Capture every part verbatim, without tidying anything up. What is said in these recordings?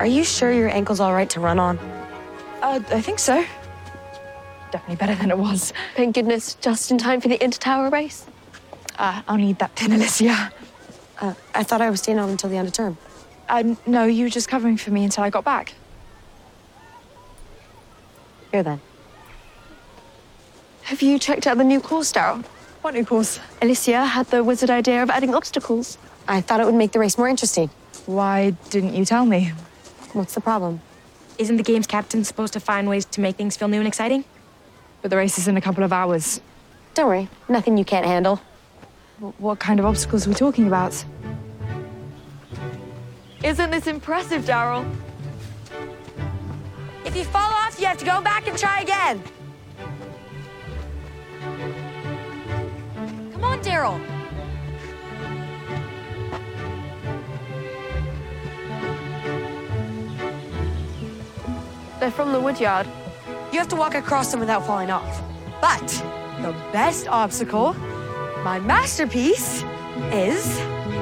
Are you sure your ankle's all right to run on? Uh, I think so. Definitely better than it was. Thank goodness, just in time for the Inter-Tower race. Uh, I'll need that pin, Alicia. Uh, I thought I was staying on until the end of term. Uh, no, you were just covering for me until I got back. Here then. Have you checked out the new course, Daryl? What new course? Alicia had the wizard idea of adding obstacles. I thought it would make the race more interesting. Why didn't you tell me? What's the problem? Isn't the game's captain supposed to find ways to make things feel new and exciting? But the race is in a couple of hours. Don't worry, nothing you can't handle. W- what kind of obstacles are we talking about? Isn't this impressive, Daryl? If you fall off, you have to go back and try again. Come on, Daryl. They're from the woodyard. You have to walk across them without falling off. But the best obstacle, my masterpiece, is...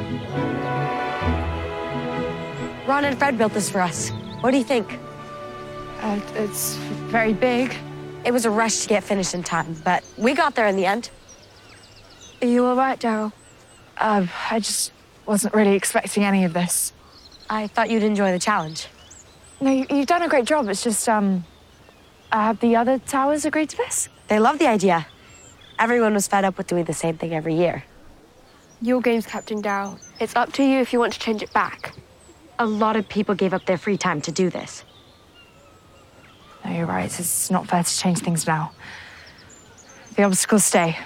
Ron and Fred built this for us. What do you think? Uh, it's very big. It was a rush to get finished in time, but we got there in the end. Are you all right, Daryl? Uh, I just wasn't really expecting any of this. I thought you'd enjoy the challenge. No, you, you've done a great job. It's just, um... Uh, have the other towers agreed to this? They loved the idea. Everyone was fed up with doing the same thing every year. Your game's captain, Daryl. It's up to you if you want to change it back. A lot of people gave up their free time to do this. No, you're right. It's not fair to change things now. The obstacles stay.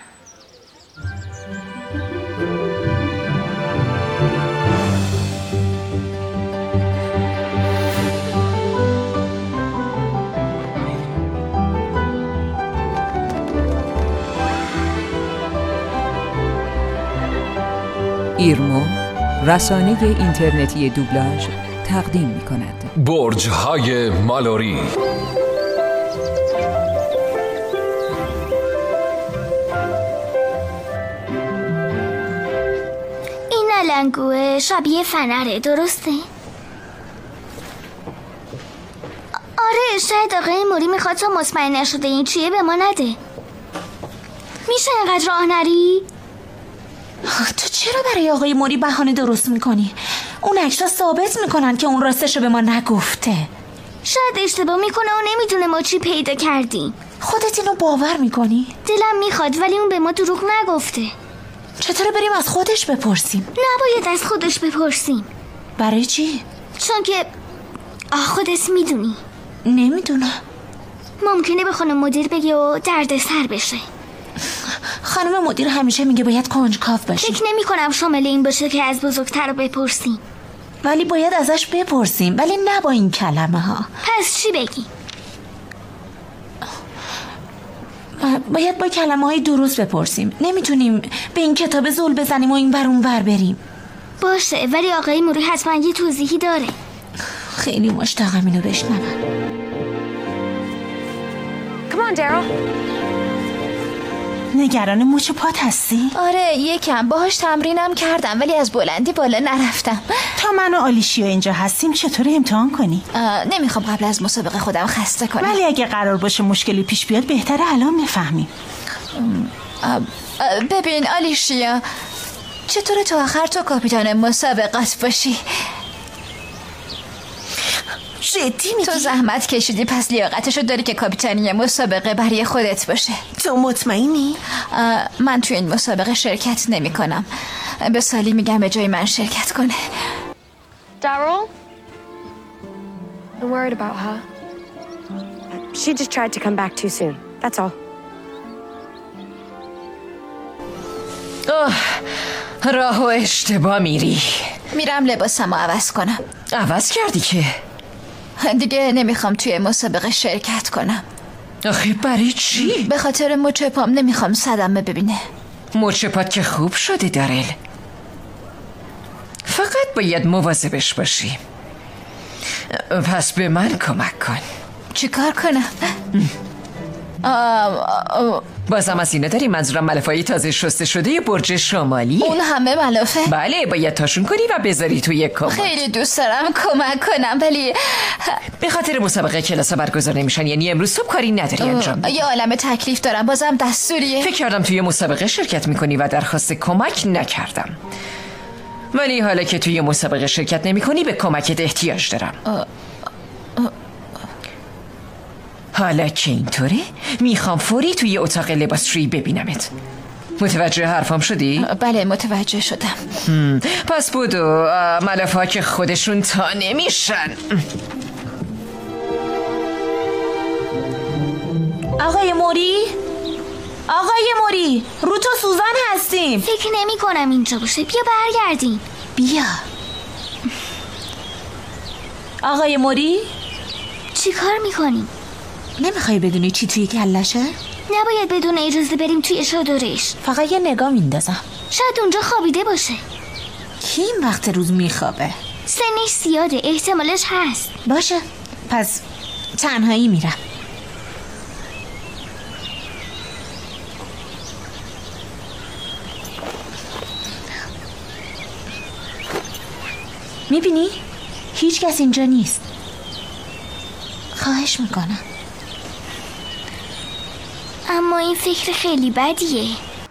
ایرمو رسانه اینترنتی دوبلاژ تقدیم می کند. برج های مالوری. این علنگوه شبیه فنره، درسته؟ آره، شاید آقای موری میخواد تا مطمئن نشده این چیه به ما نده. میشه اینقدر راه نری؟ تو چرا برای آقای موری بهانه درست میکنی؟ اون عکس‌ها ثابت میکنن که اون راستشو به ما نگفته. شاید اشتباه میکنه و نمیدونه ما چی پیدا کردیم. خودت اینو باور میکنی؟ دلم میخواد ولی اون به ما دروغ نگفته. چطور بریم از خودش بپرسیم؟ نباید از خودش بپرسیم. برای چی؟ چون که آه خودت میدونی. نمیدونم. ممکنه به خانم مدیر بگه و درد سر بشه. خانم مدیر همیشه میگه باید کنجکاو باشی. فکر نمی کنم شامل این باشه که از بزرگتر رو بپرسیم. ولی باید ازش بپرسیم، ولی نه با این کلمه ها. پس چی بگی؟ باید با کلمه های درست بپرسیم. نمیتونیم به این کتاب زول بزنیم و این بر اون بر بریم. باشه، ولی آقای موری حتما یه توضیحی داره. خیلی مشتاقم اینو بشنوم. Come on, Daryl. نگران مچ پات هستی؟ آره، یکم باهاش تمرینم کردم ولی از بلندی بالا نرفتم. تا من و آلیشیا اینجا هستیم چطور امتحان کنی؟ نمیخوام قبل از مسابقه خودم خسته کنم. ولی اگه قرار باشه مشکلی پیش بیاد بهتره الان میفهمیم. ببین آلیشیا، چطور تا آخر تو کاپیتان مسابقات باشی؟ جدی میگی؟ تو زحمت کشیدی پس لیاقتشو داری که کاپیتانی مسابقه برای خودت باشه. تو مطمئنی؟ من توی این مسابقه شرکت نمی کنم. به سالی میگم به جای من شرکت کنه. Daryl? I'm worried about her. She just tried to come back too soon. That's all. راه و اشتباه میری. میرم لباسمو عوض کنم. عوض کردی که؟ دیگه نمیخوام توی مسابقه شرکت کنم. آخه برای چی؟ به خاطر مچ پام نمیخوام صدمه ببینه. مچ پات که خوب شده دارل. فقط باید مواظبش باشی. پس به من کمک کن. چی کار کنم؟ بازم از اینه داری منظورم ملافه‌های تازه شسته شده برج شمالی؟ اون همه ملافه؟ بله باید تاشون کنی و بذاری توی کمد. خیلی دوست دارم کمک کنم ولی به خاطر مسابقه کلاس برگزار نمیشن، یعنی امروز صبح کاری نداری انجام بدی. یه عالمه تکلیف دارم، بازم دستوریه. فکر کردم توی مسابقه شرکت میکنی و درخواست کمک نکردم، ولی حالا که توی مسابقه شرکت نمیکنی به کمکت احتیاج دارم. آه. آه. حالا که اینطوره میخوام فوری توی اتاق لباسشویی ببینمت. متوجه حرفام شدی؟ بله متوجه شدم. پس بودو، ملافه‌ها که خودشون تا نمیشن. آقای موری؟ آقای موری، رو تو سوزان هستیم. فکر نمی کنم اینجا باشه، بیا برگردیم. بیا. آقای موری؟ چی کار میکنیم؟ نمیخوای بدونی چی توی کلشه؟ نباید بدون اجازه بریم توی چادرش. فقط یه نگاه میندازم. شاید اونجا خوابیده باشه. کی این وقت روز میخوابه؟ سنش زیاده، احتمالش هست. باشه، پس تنهایی میرم. میبینی؟ هیچ کس اینجا نیست. خواهش میکنم. اما این فکر خیلی بدیه.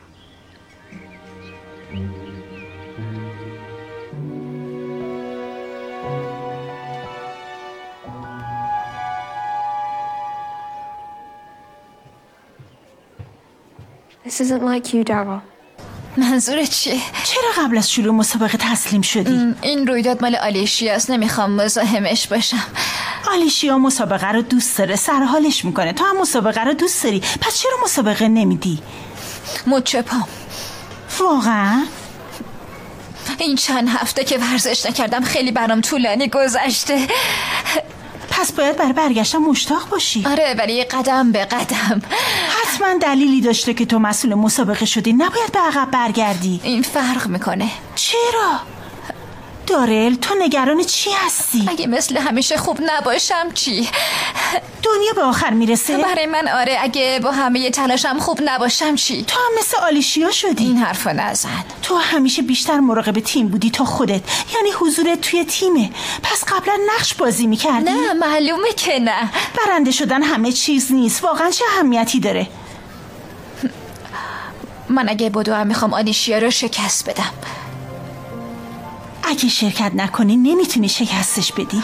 This isn't like you, Daryl. منظورت چیه؟ چرا قبل از شروع مسابقه تسلیم شدی؟ این رویداد مال آلیشیا است، نمیخوام مزاحمش باشم. آلیشیا مسابقه رو دوست داره، سرحالش میکنه. تو هم مسابقه رو دوست داری، پس چرا مسابقه نمیدی؟ مچ پام. واقعا؟ این چند هفته که ورزش نکردم خیلی برام طولانی گذشته. پس باید برای برگشتن مشتاق باشی. آره ولی قدم به قدم. حتما دلیلی داشته که تو مسئول مسابقه شدی، نباید به عقب برگردی. این فرق میکنه. چرا؟ دارل تو نگران چی هستی؟ اگه مثل همیشه خوب نباشم چی؟ دنیا به آخر میرسه؟ برای من آره، اگه با همه تلاشم خوب نباشم چی؟ تو هم مثل آلیشیا شدی. این حرفا نزن. تو همیشه بیشتر مراقب تیم بودی تا خودت، یعنی حضورت توی تیمه. پس قبلا نقش بازی میکردی؟ نه معلومه که نه. برنده شدن همه چیز نیست، واقعا چه اهمیتی داره؟ من اگه بدو هم میخوام آلیشیا رو شکست بدم. اگه شرکت نکنی نمیتونی شکستش بدی.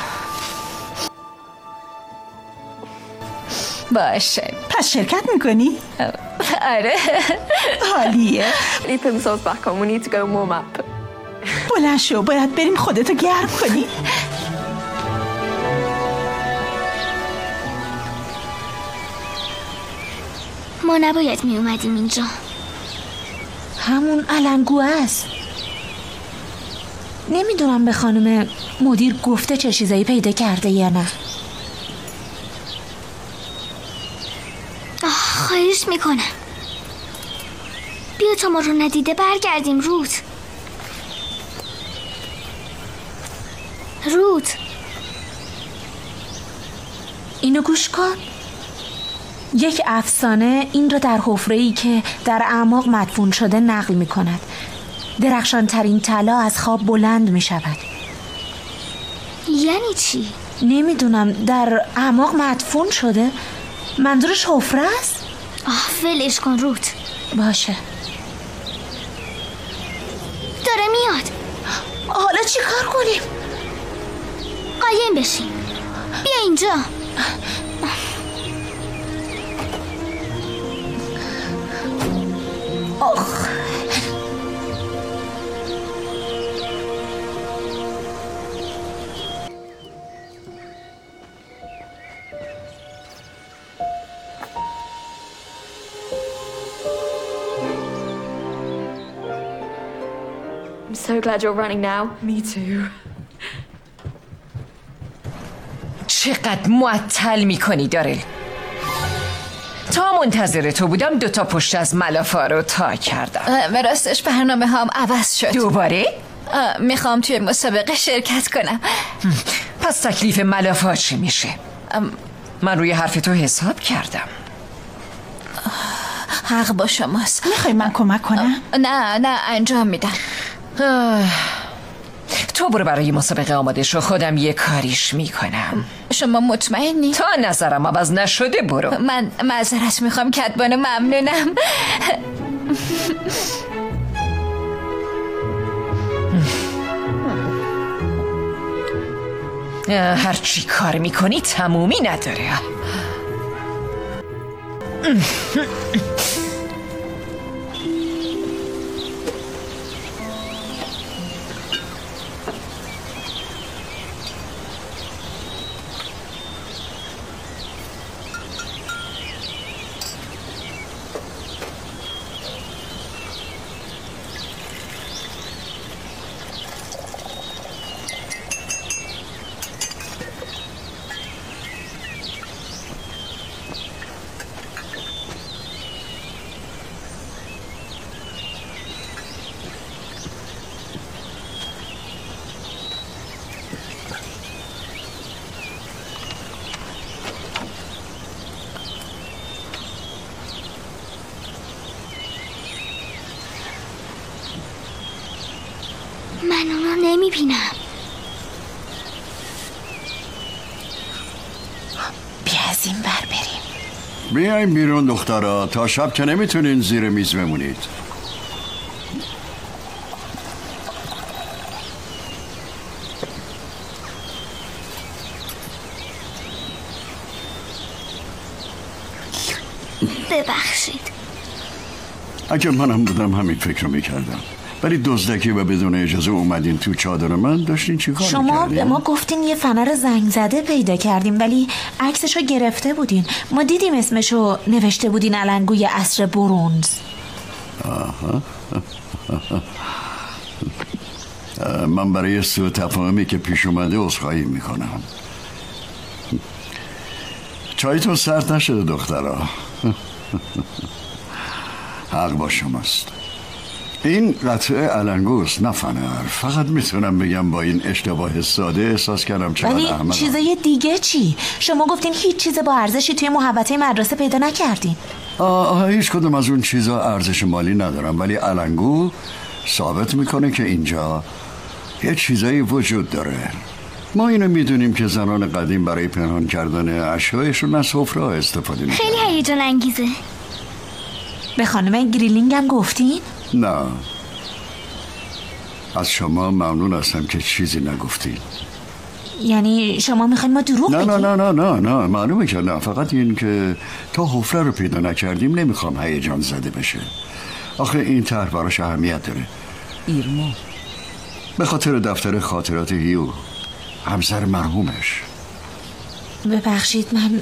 باشه پس شرکت میکنی؟ آره. حالیه. Leap themselves back on. We need to go and warm up. بلند شو، باید بریم خودتو گرم کنی. ما نباید می اومدیم اینجا. همون علنگو است. نمیدونم به خانم مدیر گفته چه چیزایی پیدا کرده یا نه. خواهش میکنم بیا تا ما رو ندیده برگردیم. روت روت اینو گوش کن. یک افسانه این را در حفره‌ای که در اعماق مدفون شده نقل میکند. درخشان ترین طلا از خواب بلند می شود. یعنی چی؟ نمیدونم، در اعماق مدفون شده. منظورش حفره است؟ آه ولش کن روت. باشه. داره میاد. حالا چی کار کنیم؟ قایم بشیم. بیا اینجا. آخ I'm so glad you're running now. Me too. چقدر معطل میکنی دارل. تا منتظر تو بودم دوتا پشت از ملافه رو تا کردم. راستش برنامه هم عوض شد. دوباره؟ میخوام توی مسابقه شرکت کنم. پس تکلیف ملافه چی میشه؟ من روی حرف تو حساب کردم. حق با شماست. میخوای من کمک کنم؟ نه نه انجام میدم. تو برو برای مسابقه آماده شو، خودم یه کاریش میکنم. شما مطمئنی؟ تا نظرم عوض نشده برو. من معذرت میخوام کدبانو، ممنونم. هر چی کار میکنی تمومی نداره. من اونو نمیبینم. بیا از این بر بریم. بیاین بیرون دخترها، تا شب که نمیتونین زیر میز بمونید. ببخشید. اگه منم بودم همین فکر رو میکردم، ولی دزدکی و بدون اجازه اومدین تو چادر من. داشتین چی کار شما میکردین؟ به ما گفتین یه فنر زنگ زده پیدا کردیم، ولی عکسشو گرفته بودین. ما دیدیم اسمشو نوشته بودین علنگوی عصر برونز. آها. من برای سوء تفاهمی که پیش اومده عذرخواهی میکنم. چایتون سرد نشده دخترها. حق با شماست. این قطعه علنگوست نه فنر. فقط میتونم بگم با این اشتباه ساده احساس کردم چقدر ولی احمقم. چیزای دیگه چی؟ شما گفتین هیچ چیز با ارزشی توی محوطه مدرسه پیدا نکردین. آه هیچ کدوم از اون چیزا ارزش مالی ندارم، ولی علنگو ثابت میکنه که اینجا یه چیزایی وجود داره. ما اینو میدونیم که زنان قدیم برای پنهان کردن اشیایشون از حفره استفاده میکنن. خیلی هیجان انگیزه. به خانم گریلینگ هم گفتین؟ نه، از شما ممنون هستم که چیزی نگفتین. یعنی شما میخواین ما دروغ نه بگیم؟ نه نه نه نه نه معلومه که نه. فقط این که تا حفره رو پیدا نکردیم نمیخوام هیجان زده بشه. آخه این طرح براش اهمیت داره. ایرما به خاطر دفتر خاطرات هیو، همسر مرحومش. ببخشید من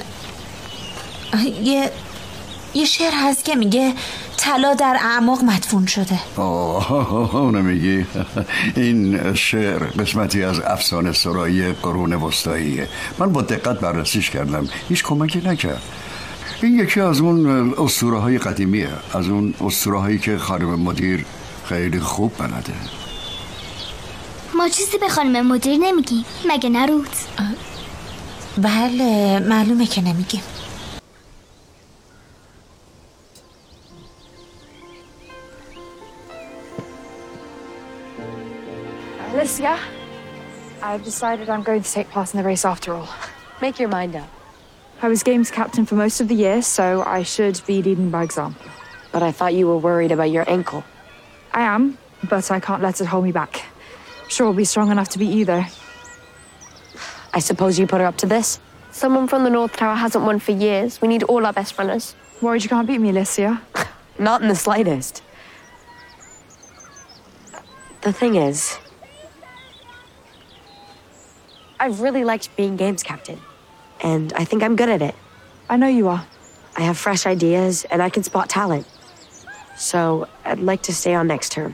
یه یه شعر هست که میگه طلا در اعماق مدفون شده. آه اونو میگی؟ این شعر قسمتی از افسانه سرایی قرون وسطاییه. من با دقت بررسیش کردم، هیچ کمکی نکرد. این یکی از اون اسطوره های قدیمیه، از اون اسطوره هایی که خانم مدیر خیلی خوب بلده. ما چیزی به خانم مدیر نمیگیم مگه نه روت؟ بله معلومه که نمیگیم. Alicia, I've decided I'm going to take part in the race after all. Make your mind up. I was games captain for most of the year, so I should be leading by example. But I thought you were worried about your ankle. I am, but I can't let it hold me back. Sure will be strong enough to beat you, though. I suppose you put her up to this? Someone from the North Tower hasn't won for years. We need all our best runners. Worried you can't beat me, Alicia? Not in the slightest. The thing is, I've really liked being games captain, and I think I'm good at it. I know you are. I have fresh ideas, and I can spot talent. So I'd like to stay on next term.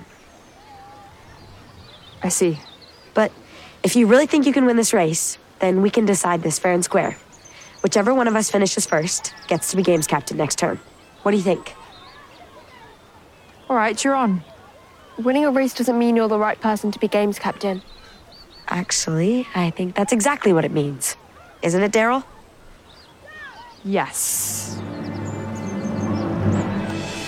I see. But if you really think you can win this race, then we can decide this fair and square. Whichever one of us finishes first gets to be games captain next term. What do you think? All right, you're on. Winning a race doesn't mean you're the right person to be games captain. Actually, I think that's exactly what it means. Isn't it, Daryl? Yes.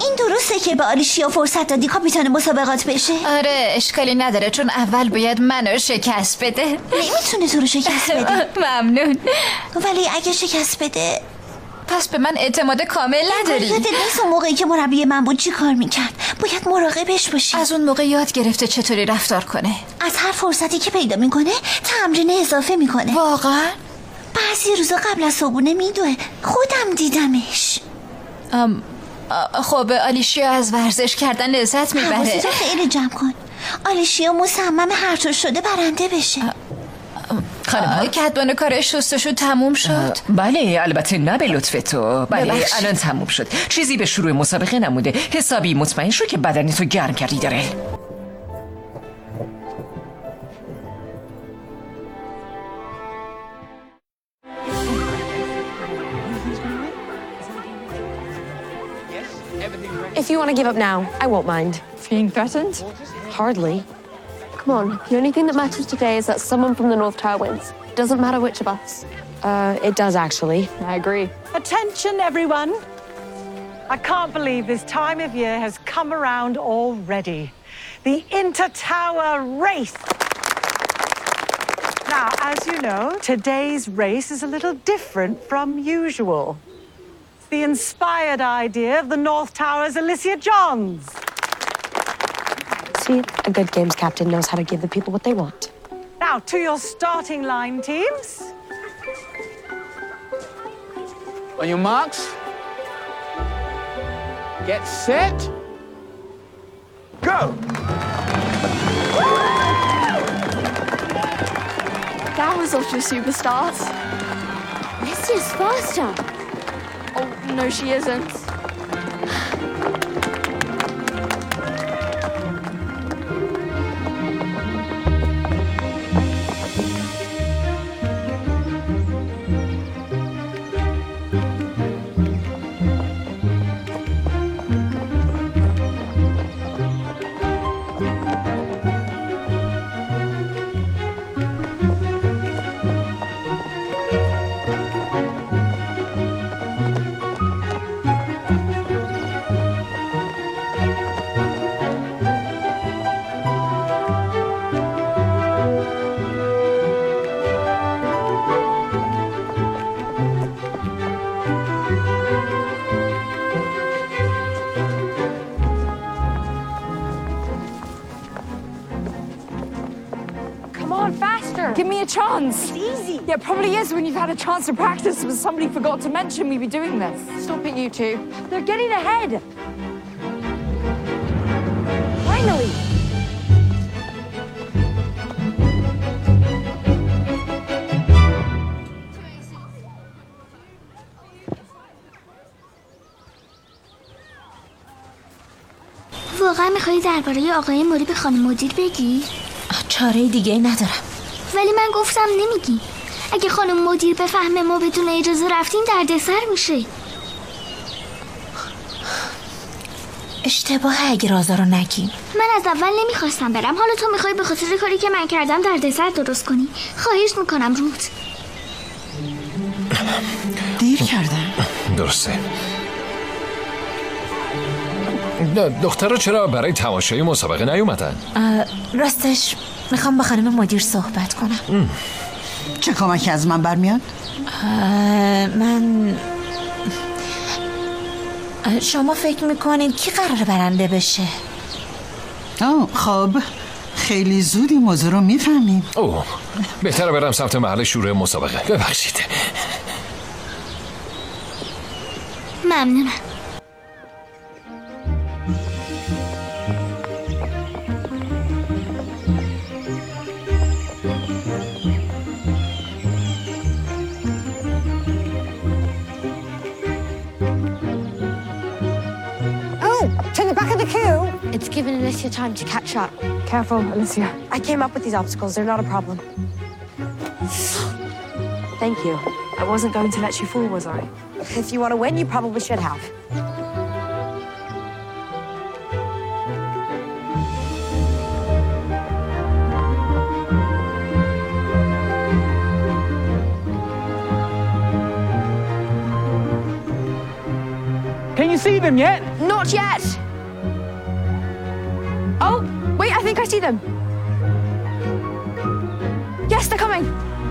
این درسته که به آلیشیا فرصت دادی کاپیتان مسابقات بشه؟ آره اشکالی نداره چون اول باید منو شکست بده. نمیتونه تو رو شکست بده. ممنون. ولی اگه شکست بده پس به من اعتماد کامل نداری. یادت نیست اون موقعی که مربی من بود چی کار میکرد؟ باید مراقبش باشی. از اون موقع یاد گرفته چطوری رفتار کنه. از هر فرصتی که پیدا میکنه تمرین اضافه میکنه. واقعا؟ بعضی روزا قبل از صبحونه میدوه. خودم دیدمش. ام خب آلیشیا از ورزش کردن لذت میبره. حواستو خیلی جمع کن. آلیشیا مصمم هر طور شده برنده بشه. خانم کدبانو کارش شستشو تموم شد؟ بله البته نه به لطف تو. بله ببخش. الان تموم شد. چیزی به شروع مسابقه نموده. حسابی مطمئن شو که بدنی تو گرم کردی داره. If you want to give up now, I won't mind. Being threatened? Hardly. Come on, the only thing that matters today is that someone from the North Tower wins. It doesn't matter which of us. Uh, it does actually. I agree. Attention, everyone. I can't believe this time of year has come around already. The Inter-Tower Race. Now, as you know, today's race is a little different from usual. It's the inspired idea of the North Tower's Alicia Johns. See, a good games captain knows how to give the people what they want. Now, to your starting line, teams. On your marks. Get set. Go! That was off to a superstar. Alicia's faster. Oh, no, she isn't. Give me a chance. It's easy. Yeah, it probably is when you've had a chance to practice, but somebody forgot to mention we'd be doing this. Stop it, you two. They're getting ahead. Finally. واقعا میخوایی درباره آقای موری به خانم مدیر بگی؟ چاره دیگه ندارم. ولی من گفتم نمیگی. اگه خانم مدیر بفهمه ما بدون اجازه رفتیم دردسر میشه. اشتباه اگه رازا رو نگیم. من از اول نمیخواستم برم. حالا تو میخوای به خاطر کاری که من کردم دردسر درست کنی. خواهش میکنم روت. دیر کردم. درسته. دخترها چرا برای تماشای مسابقه نیومدن؟ راستش میخوام با خانم مدیر صحبت کنم. ام. چه کمکی از من برمیاد؟ من شما فکر میکنید کی قراره برنده بشه؟ آه خب خیلی زود این موضوع رو میفهمیم. اوه بهتره برم سمت محل شروع مسابقه. ببخشید. ممنونم. It's given Alicia time to catch up. Careful, Alicia. I came up with these obstacles. They're not a problem. Thank you. I wasn't going to let you fall, was I? If you want to win, you probably should have. Can you see them yet? Not Not yet. Oh, wait, I think I see them. Yes, they're coming.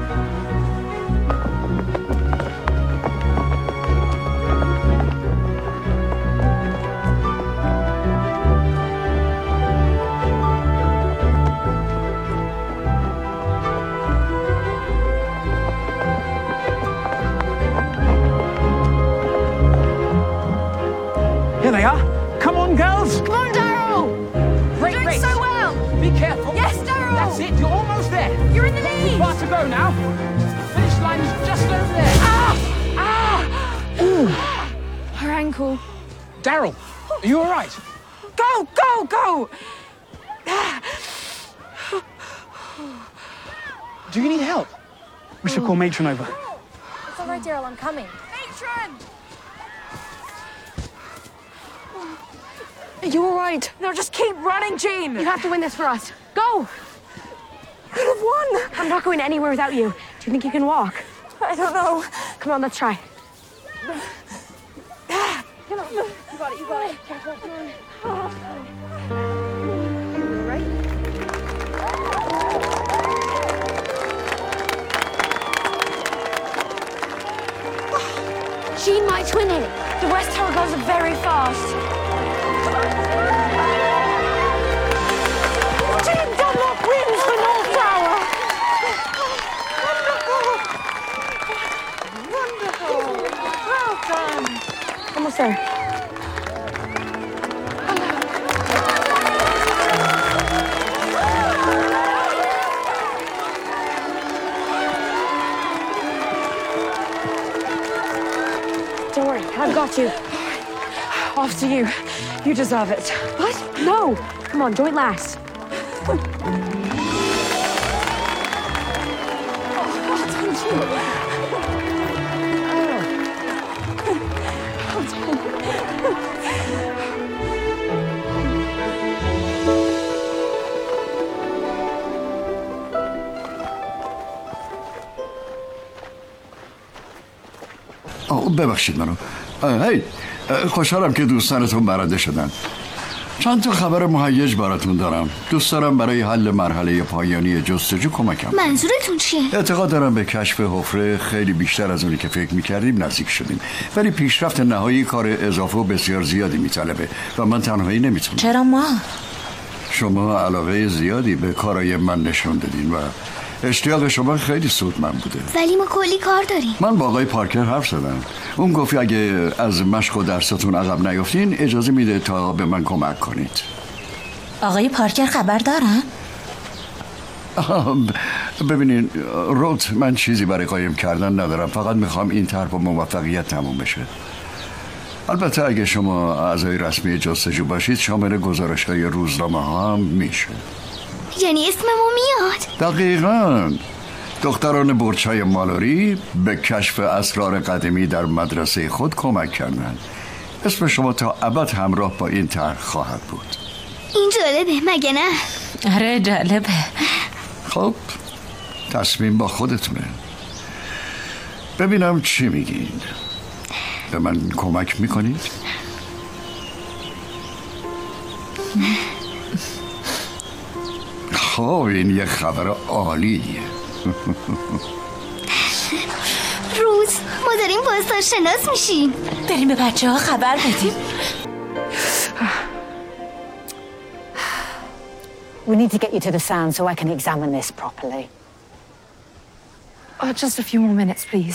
Here they are. Come on, girls. Come on, Daryl. Great Doing race. so well. Be careful. Yes, Daryl. That's it. You're almost there. You're in the lead. Far to go now. Finish line is just over there. Ah! Ah! Ooh. Her ankle. Daryl, are you all right? Go, go, go. Do you need help? We should call Matron over. It's all right, Daryl. I'm coming. Matron. Are you all right? No, just keep running, Jean. You have to win this for us. Go. Could have won. I'm not going anywhere without you. Do you think you can walk? I don't know. Come on, let's try. Come on. You got it, you got it. Careful. Oh. Right? Jean might win it. The West Tower girls are very fast. Jean Dunlop wins the North Tower. Wonderful. Wonderful. Well done. Almost there. Don't worry, I've got you. After you. You deserve it. What? No. Come on, join last. آه ببخشید منو. هی خوشحالم که دوستانتون برنده شدن. چند تا خبر مهیج براتون دارم. دوست دارم برای حل مرحله پایانی جستجو کمکم. منظورتون چیه؟ اعتقاد دارم به کشف حفره خیلی بیشتر از اونی که فکر میکردیم نزدیک شدیم، ولی پیشرفت نهایی کار اضافه و بسیار زیادی میطلبه و من تنهایی نمیتونم. چرا ما؟ شما علاقه زیادی به کارهای من نشون دادین و اشتیاق شما خیلی سودمند بوده. ولی ما کلی کار داریم. من با آقای پارکر حرف زدم. اون گفت اگه از مشق و درستون عقب نیافتین اجازه میده تا به من کمک کنید. آقای پارکر خبر دارن؟ ببینین روت، من چیزی برای قایم کردن ندارم، فقط میخوام این طرح با موفقیت تموم بشه. البته اگه شما اعضای رسمی جستجو باشید شامل گزارش های روزنامه ها هم میشه. یعنی اسممون میاد؟ دقیقاً. دختران برج‌های مالوری به کشف اسرار قدیمی در مدرسه خود کمک کردند. اسم شما تا ابد همراه با این طرح خواهد بود. این جالبه مگه نه؟ آره جالبه. خب تصمیم با خودتونه. ببینم چی میگین. به من کمک میکنید؟ خب این یک خبر عالیه. روز ما داریم بازداشت‌شناس میشیم. بریم به بچه ها خبر بدیم. We need to get you to the sound so I can examine this properly. Oh, just a few more minutes, please.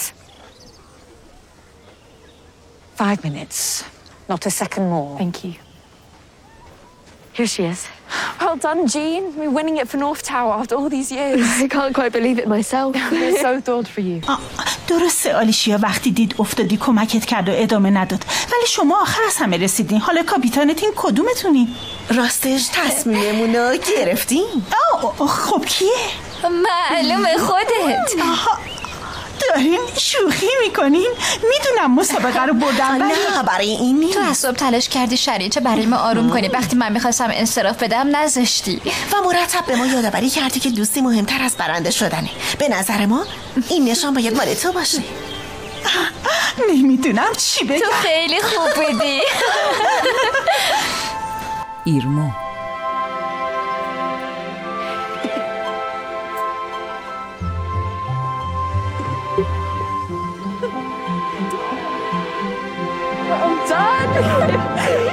Five minutes. Not a second more. Thank you. Here she is. Well done, Jean. We're winning it for North Tower after all these years. I can't quite believe it myself. We're so thrilled for you. درسته آلیشیا وقتی دید افتادی کمکت کرد و ادامه نداد، ولی شما آخر از همه رسیدین. حالا کاپیتانت این کدومتونی؟ راستش تصمیممونو گرفتیم. آه خب کیه؟ معلومه خودت. آها دارین شوخی میکنین؟ میدونم مسابقه رو بردم ولی نه برای این نیست. تو از صبح تلاش کردی شریچه برای ما آروم کنی. وقتی من میخواستم انصراف بدم نذاشتی و مرتب به ما یادآوری کردی که دوستی مهمتر از برنده شدنه. به نظر ما این نشان باید مال تو باشه. نمیدونم چی بگم. تو خیلی خوب بودی. ایرمو. I'm done.